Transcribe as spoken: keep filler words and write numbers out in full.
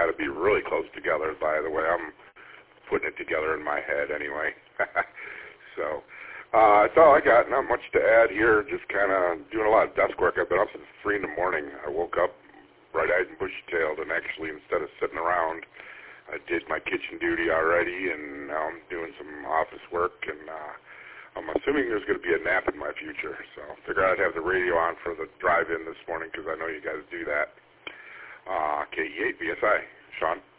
got to be really close together, by the way. I'm putting it together in my head anyway. So uh, that's all I got. Not much to add here. Just kind of doing a lot of desk work. I've been up since three in the morning. I woke up bright-eyed and bushy-tailed, and actually instead of sitting around, I did my kitchen duty already, and now I'm doing some office work, and uh, I'm assuming there's going to be a nap in my future. So I figured I'd have the radio on for the drive-in this morning because I know you guys do that. Uh, K E eight B S I. Sean?